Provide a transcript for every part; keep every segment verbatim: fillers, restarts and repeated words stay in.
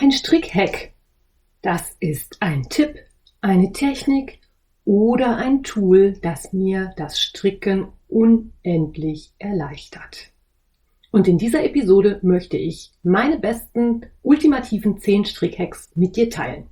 Ein Strickhack, das ist ein Tipp, eine Technik oder ein Tool, das mir das Stricken unendlich erleichtert. Und in dieser Episode möchte ich meine besten ultimativen zehn Strickhacks mit dir teilen.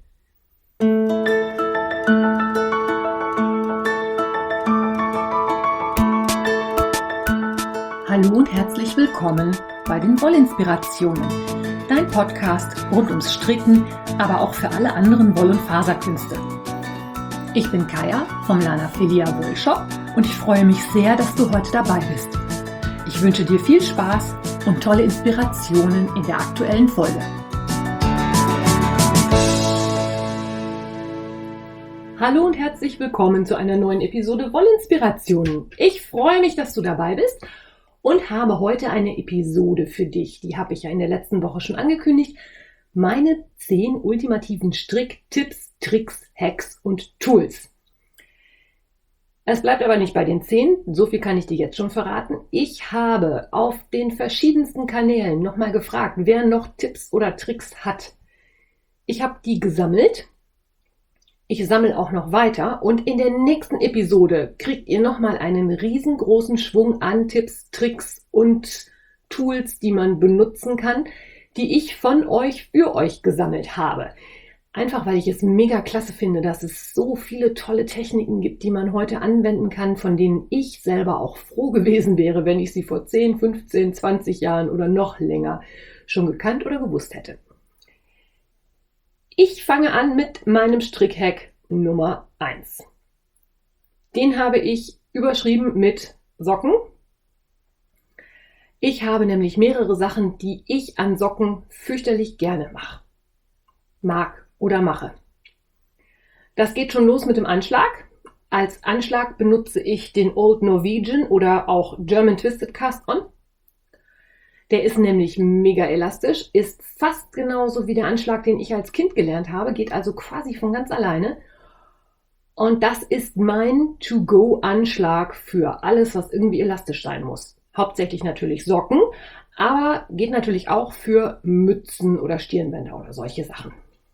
Hallo und herzlich willkommen bei den Wollinspirationen, dein Podcast rund ums Stricken, aber auch für alle anderen Woll- und Faserkünste. Ich bin Kaya vom Lanafilia Wollshop und ich freue mich sehr, dass du heute dabei bist. Ich wünsche dir viel Spaß und tolle Inspirationen in der aktuellen Folge. Hallo und herzlich willkommen zu einer neuen Episode Wollinspirationen. Ich freue mich, dass du dabei bist und habe heute eine Episode für dich. Die habe ich ja in der letzten Woche schon angekündigt. Meine zehn ultimativen Stricktipps, Tricks, Hacks und Tools. Es bleibt aber nicht bei den zehn, so viel kann ich dir jetzt schon verraten. Ich habe auf den verschiedensten Kanälen nochmal gefragt, wer noch Tipps oder Tricks hat. Ich habe die gesammelt. Ich sammle auch noch weiter und in der nächsten Episode kriegt ihr nochmal einen riesengroßen Schwung an Tipps, Tricks und Tools, die man benutzen kann, die ich von euch für euch gesammelt habe. Einfach weil ich es mega klasse finde, dass es so viele tolle Techniken gibt, die man heute anwenden kann, von denen ich selber auch froh gewesen wäre, wenn ich sie vor zehn, fünfzehn, zwanzig Jahren oder noch länger schon gekannt oder gewusst hätte. Ich fange an mit meinem Strickhack Nummer eins. Den habe ich überschrieben mit Socken. Ich habe nämlich mehrere Sachen, die ich an Socken fürchterlich gerne mache. Mag oder mache. Das geht schon los mit dem Anschlag. Als Anschlag benutze ich den Old Norwegian oder auch German Twisted Cast-On. Der ist nämlich mega elastisch, ist fast genauso wie der Anschlag, den ich als Kind gelernt habe, geht also quasi von ganz alleine. Und das ist mein To-Go-Anschlag für alles, was irgendwie elastisch sein muss. Hauptsächlich natürlich Socken, aber geht natürlich auch für Mützen oder Stirnbänder oder solche Sachen.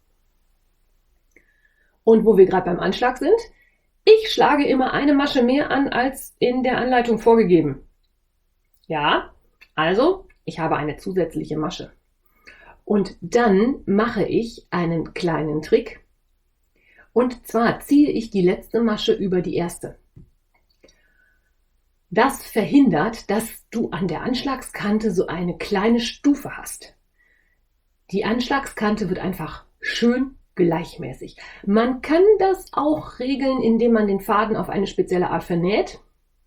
Und wo wir gerade beim Anschlag sind, ich schlage immer eine Masche mehr an, als in der Anleitung vorgegeben. Ja, also ich habe eine zusätzliche Masche. Und dann mache ich einen kleinen Trick. Und zwar ziehe ich die letzte Masche über die erste. Das verhindert, dass du an der Anschlagskante so eine kleine Stufe hast. Die Anschlagskante wird einfach schön gleichmäßig. Man kann das auch regeln, indem man den Faden auf eine spezielle Art vernäht.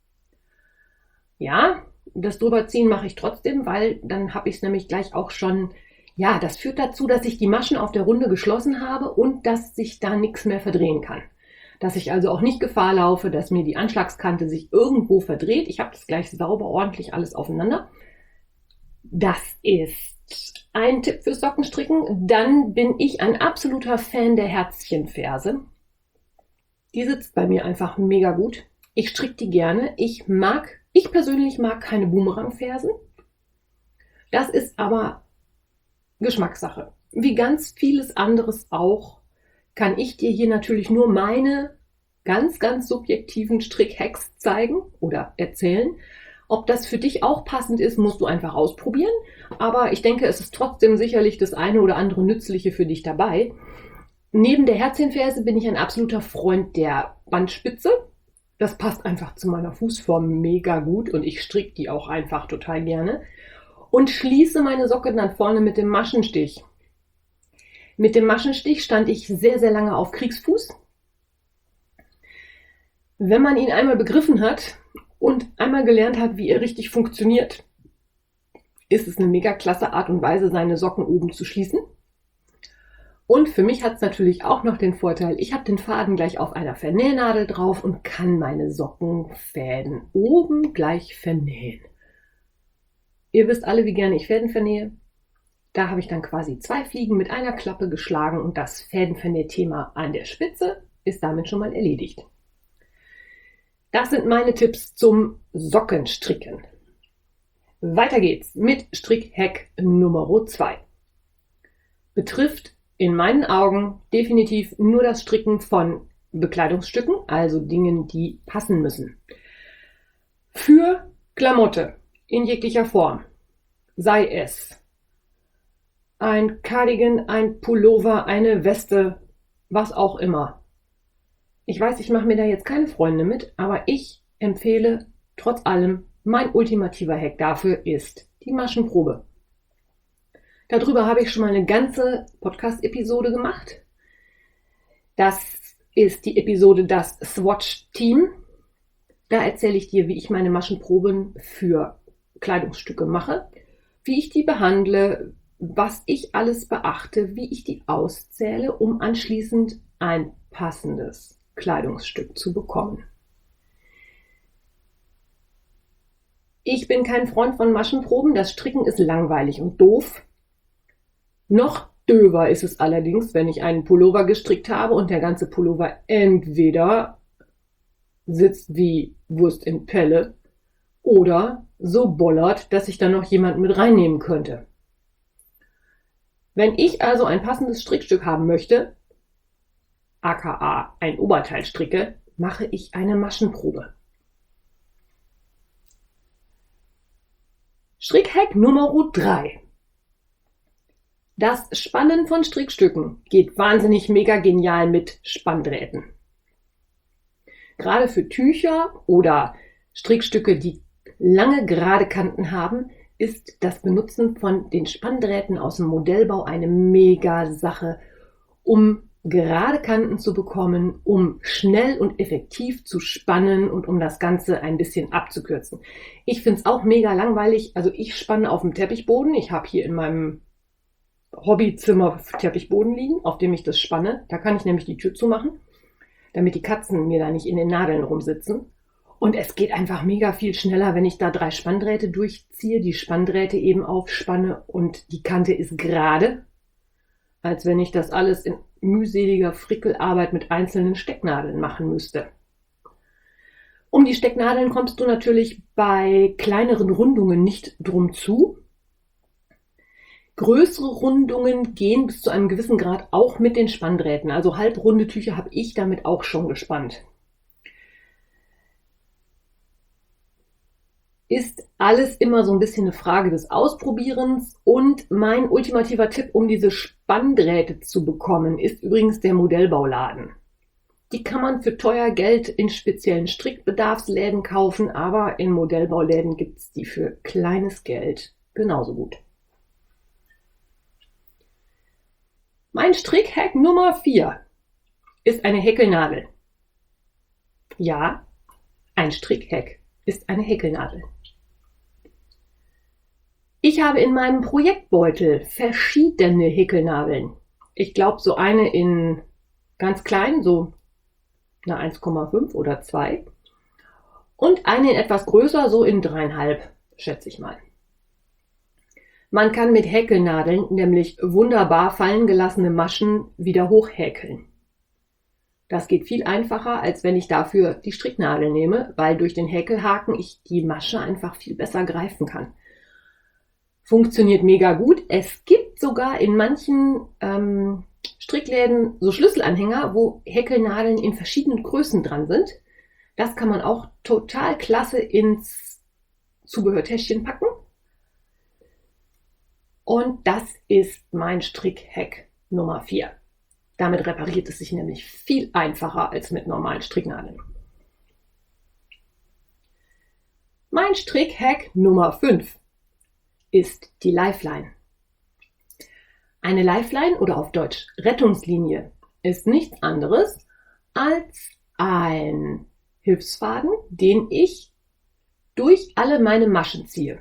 Ja, das drüberziehen mache ich trotzdem, weil dann habe ich es nämlich gleich auch schon, ja, das führt dazu, dass ich die Maschen auf der Runde geschlossen habe und dass sich da nichts mehr verdrehen kann. Dass ich also auch nicht Gefahr laufe, dass mir die Anschlagskante sich irgendwo verdreht. Ich habe das gleich sauber, ordentlich alles aufeinander. Das ist ein Tipp fürs Sockenstricken. Dann bin ich ein absoluter Fan der Herzchenferse. Die sitzt bei mir einfach mega gut. Ich stricke die gerne. Ich mag, ich persönlich mag keine Boomerangfersen. Das ist aber Geschmackssache. Wie ganz vieles anderes auch, kann ich dir hier natürlich nur meine ganz, ganz subjektiven Strickhacks zeigen oder erzählen. Ob das für dich auch passend ist, musst du einfach ausprobieren. Aber ich denke, es ist trotzdem sicherlich das eine oder andere Nützliche für dich dabei. Neben der Herzchenferse bin ich ein absoluter Freund der Bandspitze. Das passt einfach zu meiner Fußform mega gut und ich stricke die auch einfach total gerne. Und schließe meine Socke dann vorne mit dem Maschenstich. Mit dem Maschenstich stand ich sehr, sehr lange auf Kriegsfuß. Wenn man ihn einmal begriffen hat und einmal gelernt hat, wie er richtig funktioniert, ist es eine mega klasse Art und Weise, seine Socken oben zu schließen. Und für mich hat es natürlich auch noch den Vorteil, ich habe den Faden gleich auf einer Vernähnadel drauf und kann meine Sockenfäden oben gleich vernähen. Ihr wisst alle, wie gerne ich Fäden vernähe. Da habe ich dann quasi zwei Fliegen mit einer Klappe geschlagen und das Fädenvernäh-Thema an der Spitze ist damit schon mal erledigt. Das sind meine Tipps zum Sockenstricken. Weiter geht's mit Strickhack Nummer zwei. betrifft in meinen Augen definitiv nur das Stricken von Bekleidungsstücken, also Dingen, die passen müssen. Für Klamotte in jeglicher Form, sei es ein Cardigan, ein Pullover, eine Weste, was auch immer. Ich weiß, ich mache mir da jetzt keine Freunde mit, aber ich empfehle trotz allem, mein ultimativer Hack dafür ist die Maschenprobe. Darüber habe ich schon mal eine ganze Podcast-Episode gemacht. Das ist die Episode Das Swatch-Team. Da erzähle ich dir, wie ich meine Maschenproben für Kleidungsstücke mache, wie ich die behandle, was ich alles beachte, wie ich die auszähle, um anschließend ein passendes Kleidungsstück zu bekommen. Ich bin kein Freund von Maschenproben. Das Stricken ist langweilig und doof. Noch döver ist es allerdings, wenn ich einen Pullover gestrickt habe und der ganze Pullover entweder sitzt wie Wurst in Pelle oder so bollert, dass ich dann noch jemanden mit reinnehmen könnte. Wenn ich also ein passendes Strickstück haben möchte, aka ein Oberteil stricke, mache ich eine Maschenprobe. Strickhack Nummer drei. Das Spannen von Strickstücken geht wahnsinnig mega genial mit Spanndrähten. Gerade für Tücher oder Strickstücke, die lange gerade Kanten haben, ist das Benutzen von den Spanndrähten aus dem Modellbau eine mega Sache, um gerade Kanten zu bekommen, um schnell und effektiv zu spannen und um das Ganze ein bisschen abzukürzen. Ich finde es auch mega langweilig. Also ich spanne auf dem Teppichboden. Ich habe hier in meinem Hobbyzimmer Teppichboden liegen, auf dem ich das spanne. Da kann ich nämlich die Tür zumachen, damit die Katzen mir da nicht in den Nadeln rumsitzen. Und es geht einfach mega viel schneller, wenn ich da drei Spanndrähte durchziehe, die Spanndrähte eben aufspanne und die Kante ist gerade, als wenn ich das alles in mühseliger Frickelarbeit mit einzelnen Stecknadeln machen müsste. Um die Stecknadeln kommst du natürlich bei kleineren Rundungen nicht drum zu. Größere Rundungen gehen bis zu einem gewissen Grad auch mit den Spanndrähten. Also halbrunde Tücher habe ich damit auch schon gespannt. Ist alles immer so ein bisschen eine Frage des Ausprobierens und mein ultimativer Tipp, um diese Spanndrähte zu bekommen, ist übrigens der Modellbauladen. Die kann man für teuer Geld in speziellen Strickbedarfsläden kaufen, aber in Modellbauläden gibt es die für kleines Geld genauso gut. Mein Strickhack Nummer vier ist eine Häkelnadel. Ja, ein Strickhack ist eine Häkelnadel. Ich habe in meinem Projektbeutel verschiedene Häkelnadeln. Ich glaube, so eine in ganz klein, so eine eins Komma fünf oder zwei. Und eine in etwas größer, so in dreieinhalb, schätze ich mal. Man kann mit Häkelnadeln nämlich wunderbar fallen gelassene Maschen wieder hochhäkeln. Das geht viel einfacher, als wenn ich dafür die Stricknadel nehme, weil durch den Häkelhaken ich die Masche einfach viel besser greifen kann. Funktioniert mega gut. Es gibt sogar in manchen ähm, Strickläden so Schlüsselanhänger, wo Häkelnadeln in verschiedenen Größen dran sind. Das kann man auch total klasse ins Zubehörtäschchen packen. Und das ist mein Strickhack Nummer vier. Damit repariert es sich nämlich viel einfacher als mit normalen Stricknadeln. Mein Strickhack Nummer fünf ist die Lifeline. Eine Lifeline oder auf Deutsch Rettungslinie ist nichts anderes als ein Hilfsfaden, den ich durch alle meine Maschen ziehe.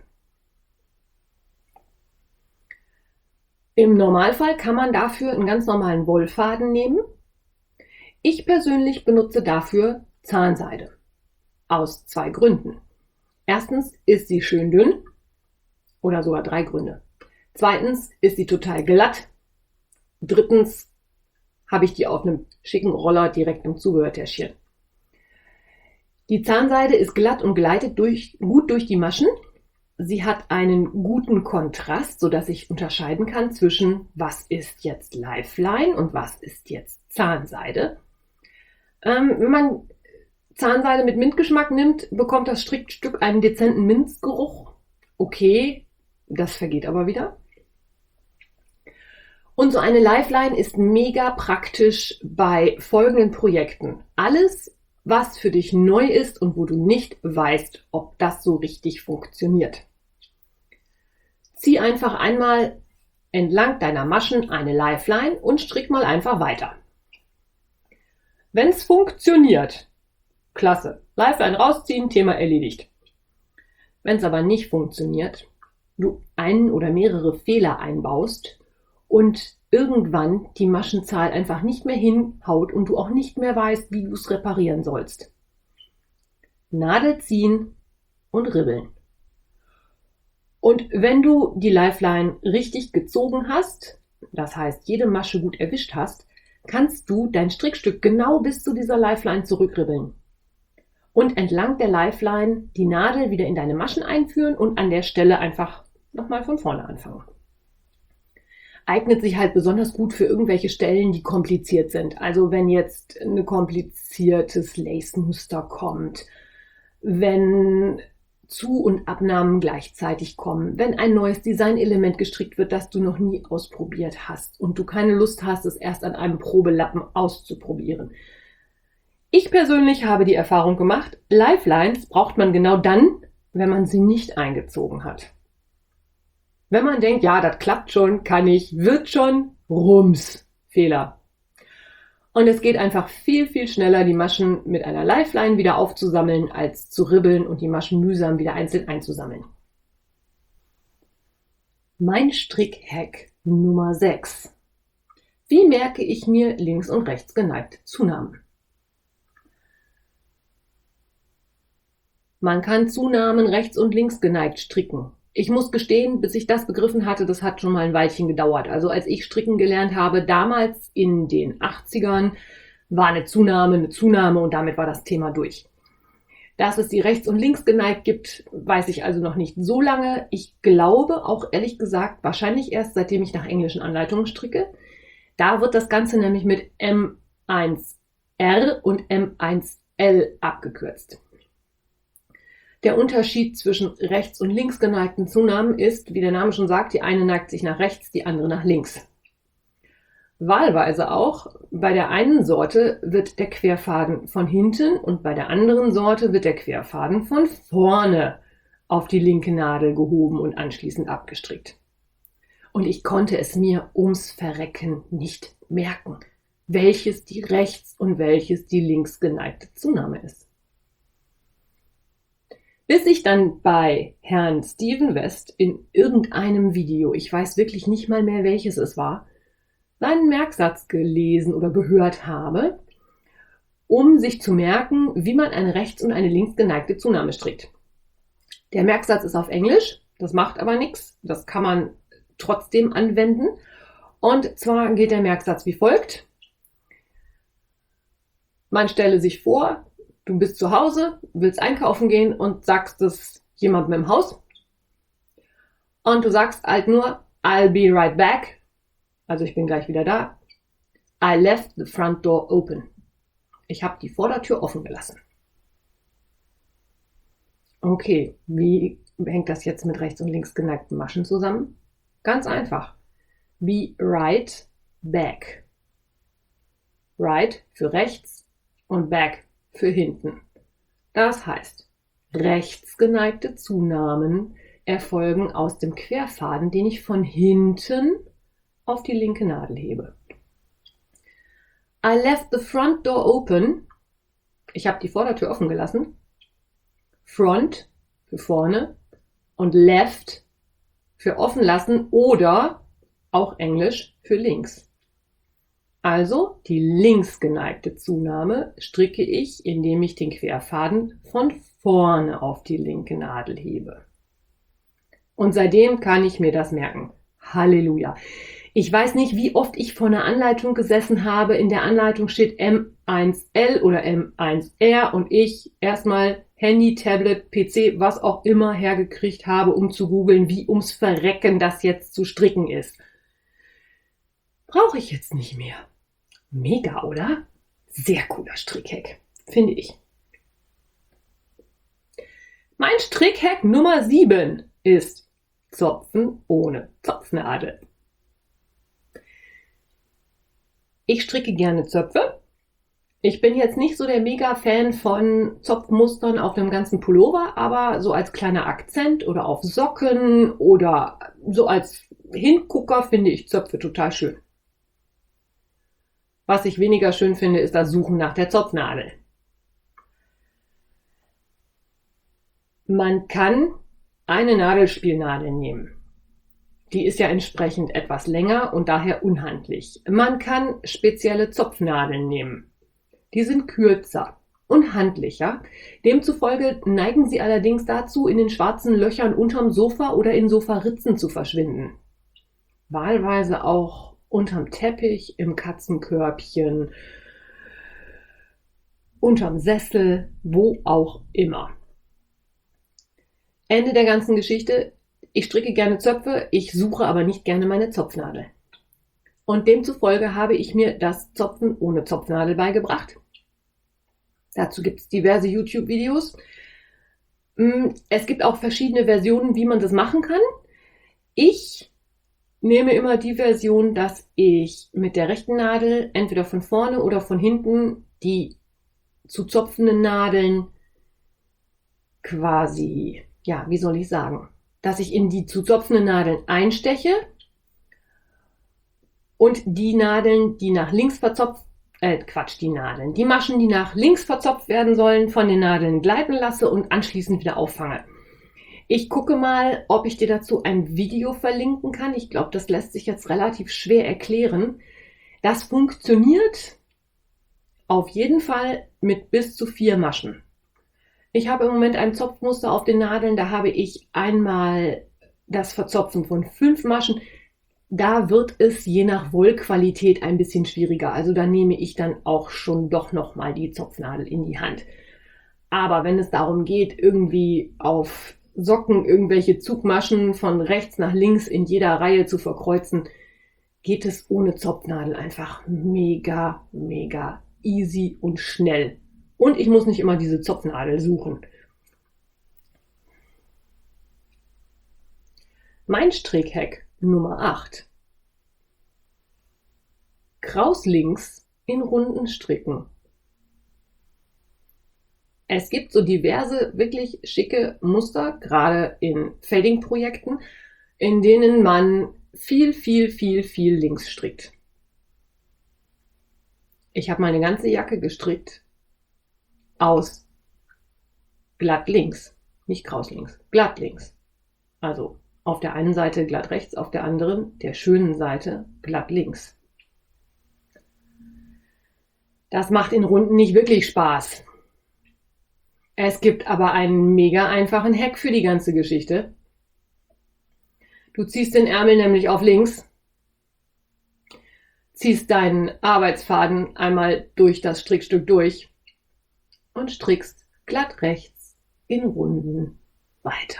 Im Normalfall kann man dafür einen ganz normalen Wollfaden nehmen. Ich persönlich benutze dafür Zahnseide. Aus zwei Gründen. Erstens ist sie schön dünn. Oder sogar drei Gründe. Zweitens ist sie total glatt. Drittens habe ich die auf einem schicken Roller direkt im Zubehörtäschchen. Die Zahnseide ist glatt und gleitet durch, gut durch die Maschen. sie hat einen guten Kontrast, sodass ich unterscheiden kann zwischen, was ist jetzt Lifeline und was ist jetzt Zahnseide. Ähm, wenn man Zahnseide mit Mintgeschmack nimmt, bekommt das Strickstück einen dezenten Minzgeruch. Okay, das vergeht aber wieder. Und so eine Lifeline ist mega praktisch bei folgenden Projekten. Alles, was für dich neu ist und wo du nicht weißt, ob das so richtig funktioniert. Zieh einfach einmal entlang deiner Maschen eine Lifeline und strick mal einfach weiter. Wenn es funktioniert, klasse, Lifeline rausziehen, Thema erledigt. Wenn es aber nicht funktioniert, du einen oder mehrere Fehler einbaust und irgendwann die Maschenzahl einfach nicht mehr hinhaut und du auch nicht mehr weißt, wie du es reparieren sollst. Nadel ziehen und ribbeln. Und wenn du die Lifeline richtig gezogen hast, das heißt jede Masche gut erwischt hast, kannst du dein Strickstück genau bis zu dieser Lifeline zurückribbeln. Und entlang der Lifeline die Nadel wieder in deine Maschen einführen und an der Stelle einfach nochmal von vorne anfangen. Eignet sich halt besonders gut für irgendwelche Stellen, die kompliziert sind. Also wenn jetzt ein kompliziertes Lace-Muster kommt, wenn Zu- und Abnahmen gleichzeitig kommen, wenn ein neues Designelement gestrickt wird, das du noch nie ausprobiert hast und du keine Lust hast, es erst an einem Probelappen auszuprobieren. Ich persönlich habe die Erfahrung gemacht, Lifelines braucht man genau dann, wenn man sie nicht eingezogen hat. Wenn man denkt, ja, das klappt schon, kann ich, wird schon, rums, Fehler. Und es geht einfach viel, viel schneller, die Maschen mit einer Lifeline wieder aufzusammeln, als zu ribbeln und die Maschen mühsam wieder einzeln einzusammeln. Mein Strickhack Nummer sechs. Wie merke ich mir links und rechts geneigte Zunahmen? Man kann Zunahmen rechts und links geneigt stricken. Ich muss gestehen, bis ich das begriffen hatte, das hat schon mal ein Weilchen gedauert. Also als ich stricken gelernt habe, damals in den achtzigern, war eine Zunahme eine Zunahme und damit war das Thema durch. Dass es die rechts und links geneigt gibt, weiß ich also noch nicht so lange. Ich glaube auch ehrlich gesagt wahrscheinlich erst seitdem ich nach englischen Anleitungen stricke. Da wird das Ganze nämlich mit M eins R und M eins L abgekürzt. Der Unterschied zwischen rechts und links geneigten Zunahmen ist, wie der Name schon sagt, die eine neigt sich nach rechts, die andere nach links. Wahlweise auch, bei der einen Sorte wird der Querfaden von hinten und bei der anderen Sorte wird der Querfaden von vorne auf die linke Nadel gehoben und anschließend abgestrickt. Und ich konnte es mir ums Verrecken nicht merken, welches die rechts und welches die links geneigte Zunahme ist. Bis ich dann bei Herrn Steven West in irgendeinem Video, ich weiß wirklich nicht mal mehr welches es war, seinen Merksatz gelesen oder gehört habe, um sich zu merken, wie man eine rechts und eine links geneigte Zunahme strickt. Der Merksatz ist auf Englisch, das macht aber nichts, das kann man trotzdem anwenden. Und zwar geht der Merksatz wie folgt. Man stelle sich vor, du bist zu Hause, willst einkaufen gehen und sagst es jemandem im Haus. Und du sagst halt nur, I'll be right back. Also ich bin gleich wieder da. I left the front door open. Ich habe die Vordertür offen gelassen. Okay, wie hängt das jetzt mit rechts und links geneigten Maschen zusammen? Ganz einfach. Be right back. Right für rechts und back für hinten. Das heißt, rechts geneigte Zunahmen erfolgen aus dem Querfaden, den ich von hinten auf die linke Nadel hebe. I left the front door open. Ich habe die Vordertür offen gelassen. Front für vorne und left für offen lassen oder auch Englisch für links. Also die links geneigte Zunahme stricke ich, indem ich den Querfaden von vorne auf die linke Nadel hebe. Und seitdem kann ich mir das merken. Halleluja. Ich weiß nicht, wie oft ich vor einer Anleitung gesessen habe. In der Anleitung steht M eins L oder M eins R und ich erstmal Handy, Tablet, P C, was auch immer hergekriegt habe, um zu googeln, wie ums Verrecken das jetzt zu stricken ist. Brauche ich jetzt nicht mehr. Mega, oder? Sehr cooler Strickhack, finde ich. Mein Strickhack Nummer sieben ist Zopfen ohne Zopfnadel. Ich stricke gerne Zöpfe. Ich bin jetzt nicht so der Mega-Fan von Zopfmustern auf dem ganzen Pullover, aber so als kleiner Akzent oder auf Socken oder so als Hingucker finde ich Zöpfe total schön. Was ich weniger schön finde, ist das Suchen nach der Zopfnadel. Man kann eine Nadelspielnadel nehmen. Die ist ja entsprechend etwas länger und daher unhandlich. Man kann spezielle Zopfnadeln nehmen. Die sind kürzer und handlicher. Demzufolge neigen sie allerdings dazu, in den schwarzen Löchern unterm Sofa oder in Sofaritzen zu verschwinden. Wahlweise auch unterm Teppich, im Katzenkörbchen, unterm Sessel, wo auch immer. Ende der ganzen Geschichte. Ich stricke gerne Zöpfe, ich suche aber nicht gerne meine Zopfnadel. Und demzufolge habe ich mir das Zopfen ohne Zopfnadel beigebracht. Dazu gibt es diverse YouTube-Videos. Es gibt auch verschiedene Versionen, wie man das machen kann. Ich nehme immer die Version, dass ich mit der rechten Nadel entweder von vorne oder von hinten die zu zopfenden Nadeln quasi, ja, wie soll ich sagen, dass ich in die zu zopfenden Nadeln einsteche und die Nadeln, die nach links verzopft, äh, Quatsch, die Nadeln, die Maschen, die nach links verzopft werden sollen, von den Nadeln gleiten lasse und anschließend wieder auffange. Ich gucke mal, ob ich dir dazu ein Video verlinken kann. Ich glaube, das lässt sich jetzt relativ schwer erklären. Das funktioniert auf jeden Fall mit bis zu vier Maschen. Ich habe im Moment ein Zopfmuster auf den Nadeln, da habe ich einmal das Verzopfen von fünf Maschen. Da wird es je nach Wollqualität ein bisschen schwieriger. Also da nehme ich dann auch schon doch nochmal die Zopfnadel in die Hand. Aber wenn es darum geht, irgendwie auf Socken irgendwelche Zugmaschen von rechts nach links in jeder Reihe zu verkreuzen, geht es ohne Zopfnadel einfach mega, mega easy und schnell. Und ich muss nicht immer diese Zopfnadel suchen. Mein Strickhack Nummer acht. Krauslinks in Runden stricken. Es gibt so diverse, wirklich schicke Muster, gerade in Fading-Projekten, in denen man viel, viel, viel, viel links strickt. Ich habe meine ganze Jacke gestrickt aus glatt links, nicht krauslinks, glatt links. Also auf der einen Seite glatt rechts, auf der anderen, der schönen Seite, glatt links. Das macht in Runden nicht wirklich Spaß. Es gibt aber einen mega einfachen Hack für die ganze Geschichte. Du ziehst den Ärmel nämlich auf links, ziehst deinen Arbeitsfaden einmal durch das Strickstück durch und strickst glatt rechts in Runden weiter.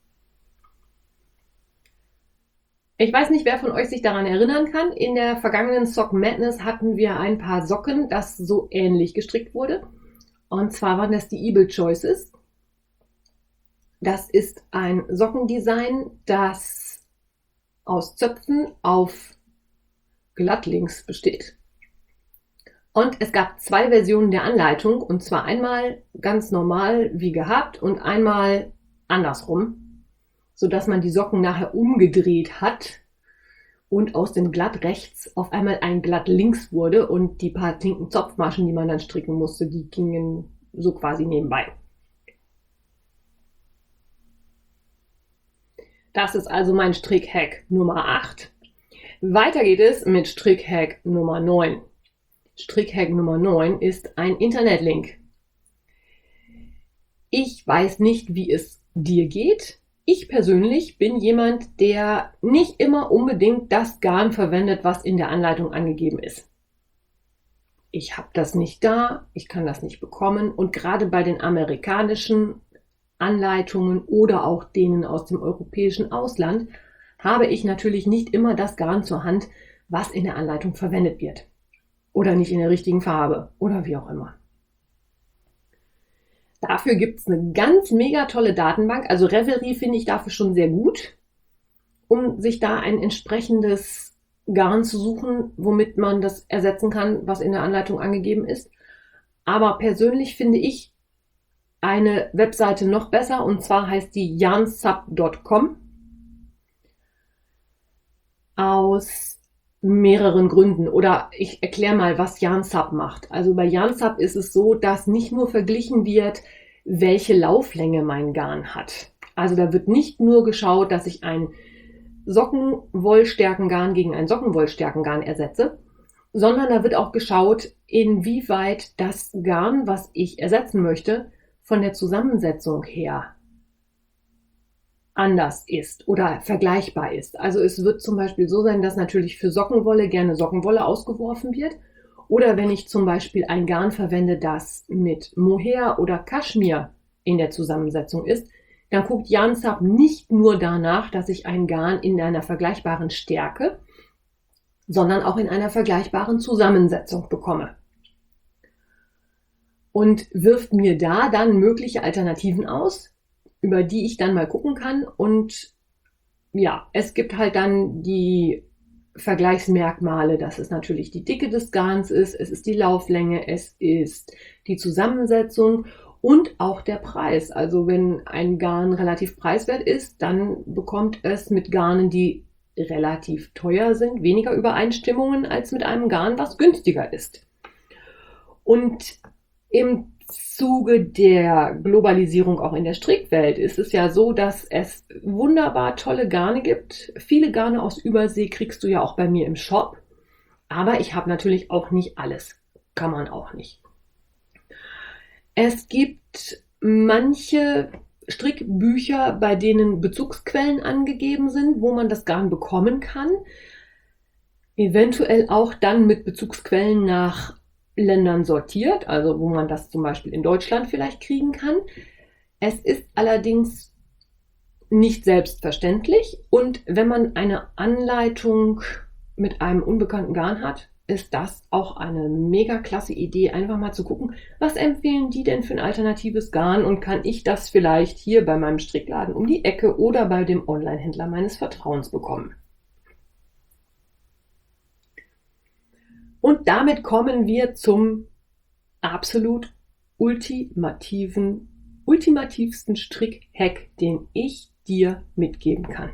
Ich weiß nicht, wer von euch sich daran erinnern kann. In der vergangenen Sock Madness hatten wir ein paar Socken, das so ähnlich gestrickt wurde. Und zwar waren das die Eagle Choices. Das ist ein Sockendesign, das aus Zöpfen auf glattlinks besteht. Und es gab zwei Versionen der Anleitung, und zwar einmal ganz normal wie gehabt und einmal andersrum, sodass man die Socken nachher umgedreht hat und aus dem glatt rechts auf einmal ein glatt links wurde und die paar linken Zopfmaschen, die man dann stricken musste, die gingen so quasi nebenbei. Das ist also mein Strickhack Nummer acht. Weiter geht es mit Strickhack Nummer neun. Strickhack Nummer neun ist ein Internetlink. Ich weiß nicht, wie es dir geht. ich persönlich bin jemand, der nicht immer unbedingt das Garn verwendet, was in der Anleitung angegeben ist. Ich habe das nicht da, ich kann das nicht bekommen und gerade bei den amerikanischen Anleitungen oder auch denen aus dem europäischen Ausland habe ich natürlich nicht immer das Garn zur Hand, was in der Anleitung verwendet wird. Oder nicht in der richtigen Farbe oder wie auch immer. Dafür gibt es eine ganz mega tolle Datenbank. Also Ravelry finde ich dafür schon sehr gut, um sich da ein entsprechendes Garn zu suchen, womit man das ersetzen kann, was in der Anleitung angegeben ist. Aber persönlich finde ich eine Webseite noch besser und zwar heißt die yarnsub punkt com. Aus mehreren Gründen. Oder ich erkläre mal, was Yarnsub macht. Also bei Yarnsub ist es so, dass nicht nur verglichen wird, welche Lauflänge mein Garn hat. Also da wird nicht nur geschaut, dass ich ein Sockenwollstärkengarn gegen ein Sockenwollstärkengarn ersetze, sondern da wird auch geschaut, inwieweit das Garn, was ich ersetzen möchte, von der Zusammensetzung her anders ist oder vergleichbar ist. Also es wird zum Beispiel so sein, dass natürlich für Sockenwolle gerne Sockenwolle ausgeworfen wird. Oder wenn ich zum Beispiel ein Garn verwende, das mit Mohair oder Kaschmir in der Zusammensetzung ist, dann guckt Yarnsub nicht nur danach, dass ich ein Garn in einer vergleichbaren Stärke, sondern auch in einer vergleichbaren Zusammensetzung bekomme. Und wirft mir da dann mögliche Alternativen aus, über die ich dann mal gucken kann. Und ja, es gibt halt dann die Vergleichsmerkmale, dass es natürlich die Dicke des Garns ist, es ist die Lauflänge, es ist die Zusammensetzung und auch der Preis. Also wenn ein Garn relativ preiswert ist, dann bekommt es mit Garnen, die relativ teuer sind, weniger Übereinstimmungen als mit einem Garn, was günstiger ist. Und im Zuge der Globalisierung auch in der Strickwelt ist es ja so, dass es wunderbar tolle Garne gibt. Viele Garne aus Übersee kriegst du ja auch bei mir im Shop. Aber ich habe natürlich auch nicht alles. Kann man auch nicht. Es gibt manche Strickbücher, bei denen Bezugsquellen angegeben sind, wo man das Garn bekommen kann. Eventuell auch dann mit Bezugsquellen nach Ländern sortiert, also wo man das zum Beispiel in Deutschland vielleicht kriegen kann. Es ist allerdings nicht selbstverständlich und wenn man eine Anleitung mit einem unbekannten Garn hat, ist das auch eine mega klasse Idee, einfach mal zu gucken, was empfehlen die denn für ein alternatives Garn und kann ich das vielleicht hier bei meinem Strickladen um die Ecke oder bei dem Online-Händler meines Vertrauens bekommen. Und damit kommen wir zum absolut ultimativen, ultimativsten Strick-Hack, den ich dir mitgeben kann.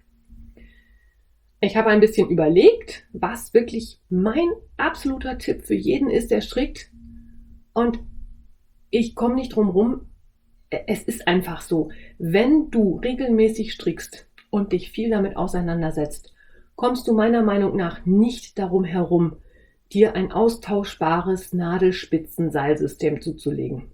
Ich habe ein bisschen überlegt, was wirklich mein absoluter Tipp für jeden ist, der strickt. Und ich komme nicht drum rum. Es ist einfach so, wenn du regelmäßig strickst und dich viel damit auseinandersetzt, kommst du meiner Meinung nach nicht darum herum, dir ein austauschbares Nadelspitzenseilsystem zuzulegen.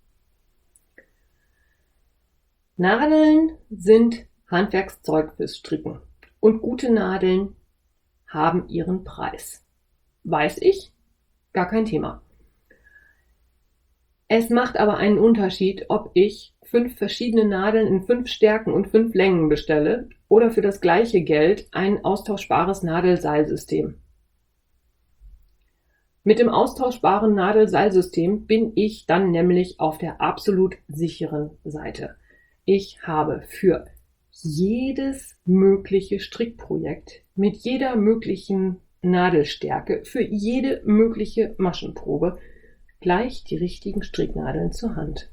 Nadeln sind Handwerkszeug fürs Stricken und gute Nadeln haben ihren Preis. Weiß ich? Gar kein Thema. Es macht aber einen Unterschied, ob ich fünf verschiedene Nadeln in fünf Stärken und fünf Längen bestelle oder für das gleiche Geld ein austauschbares Nadelseilsystem. Mit dem austauschbaren Nadelseilsystem bin ich dann nämlich auf der absolut sicheren Seite. Ich habe für jedes mögliche Strickprojekt mit jeder möglichen Nadelstärke, für jede mögliche Maschenprobe gleich die richtigen Stricknadeln zur Hand.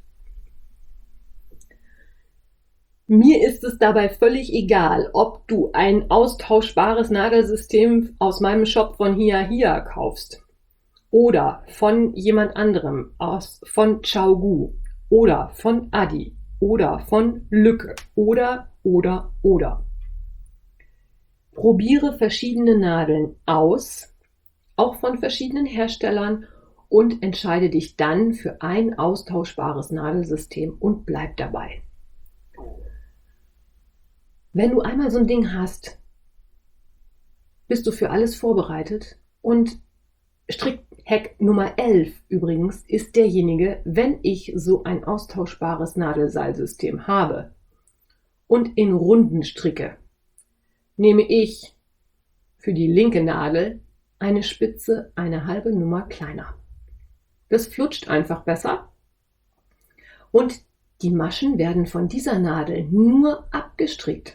Mir ist es dabei völlig egal, ob du ein austauschbares Nadelsystem aus meinem Shop von Hia Hia kaufst. Oder von jemand anderem, aus, von Xiaogu oder von Adi oder von Lücke oder, oder, oder. Probiere verschiedene Nadeln aus, auch von verschiedenen Herstellern und entscheide dich dann für ein austauschbares Nadelsystem und bleib dabei. Wenn du einmal so ein Ding hast, bist du für alles vorbereitet. Und Strickhack Nummer elf übrigens ist derjenige, wenn ich so ein austauschbares Nadelseilsystem habe und in Runden stricke, nehme ich für die linke Nadel eine Spitze eine halbe Nummer kleiner. Das flutscht einfach besser und die Maschen werden von dieser Nadel nur abgestrickt.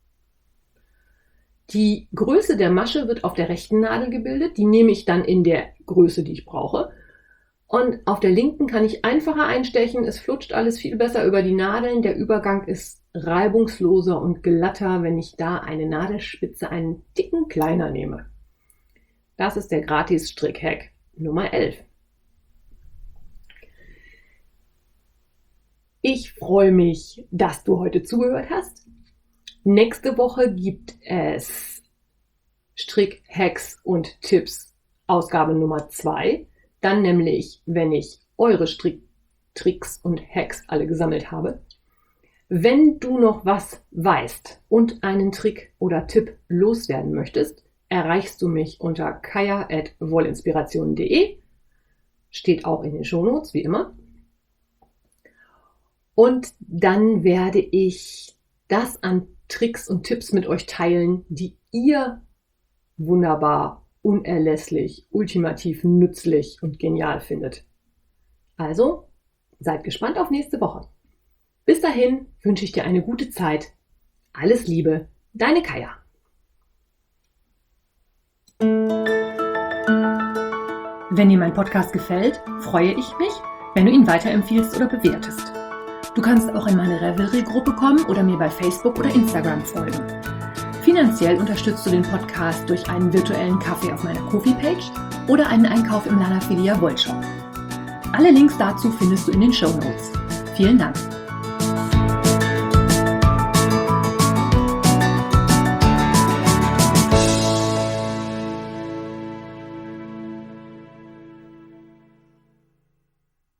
Die Größe der Masche wird auf der rechten Nadel gebildet, die nehme ich dann in der Größe, die ich brauche. Und auf der linken kann ich einfacher einstechen, es flutscht alles viel besser über die Nadeln, der Übergang ist reibungsloser und glatter, wenn ich da eine Nadelspitze einen Ticken kleiner nehme. Das ist der Gratis-Strick-Hack Nummer elf. Ich freue mich, dass du heute zugehört hast. Nächste Woche gibt es Strick-Hacks und Tipps Ausgabe Nummer zwei. Dann nämlich, wenn ich eure Stricktricks und Hacks alle gesammelt habe. Wenn du noch was weißt und einen Trick oder Tipp loswerden möchtest, erreichst du mich unter kaya at wollinspiration punkt de. Steht auch in den Shownotes, wie immer. Und dann werde ich das an Tricks und Tipps mit euch teilen, die ihr wunderbar, unerlässlich, ultimativ nützlich und genial findet. Also, seid gespannt auf nächste Woche. Bis dahin wünsche ich dir eine gute Zeit. Alles Liebe, deine Kaya. Wenn dir mein Podcast gefällt, freue ich mich, wenn du ihn weiterempfiehlst oder bewertest. Du kannst auch in meine Revelry-Gruppe kommen oder mir bei Facebook oder Instagram folgen. Finanziell unterstützt du den Podcast durch einen virtuellen Kaffee auf meiner Ko-fi-Page oder einen Einkauf im Lana Filia Wollshop. Alle Links dazu findest du in den Shownotes. Vielen Dank.